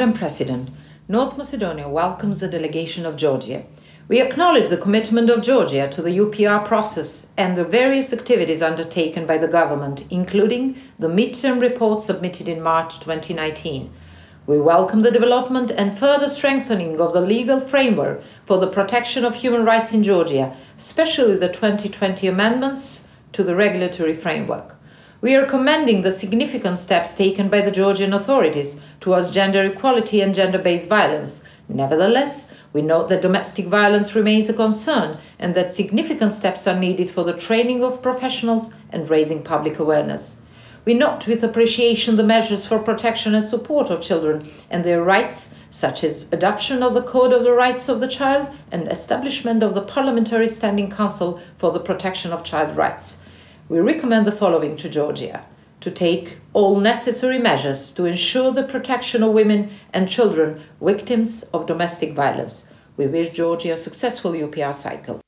Madam President, North Macedonia welcomes the delegation of Georgia. We acknowledge the commitment of Georgia to the UPR process and the various activities undertaken by the government, including the midterm report submitted in March 2019. We welcome the development and further strengthening of the legal framework for the protection of human rights in Georgia, especially the 2020 amendments to the regulatory framework. We are commending the significant steps taken by the Georgian authorities towards gender equality and gender-based violence. Nevertheless, we note that domestic violence remains a concern and that significant steps are needed for the training of professionals and raising public awareness. We note with appreciation the measures for protection and support of children and their rights, such as adoption of the Code of the Rights of the Child and establishment of the Parliamentary Standing Council for the Protection of Child Rights. We recommend the following to Georgia: to take all necessary measures to ensure the protection of women and children victims of domestic violence. We wish Georgia a successful UPR cycle.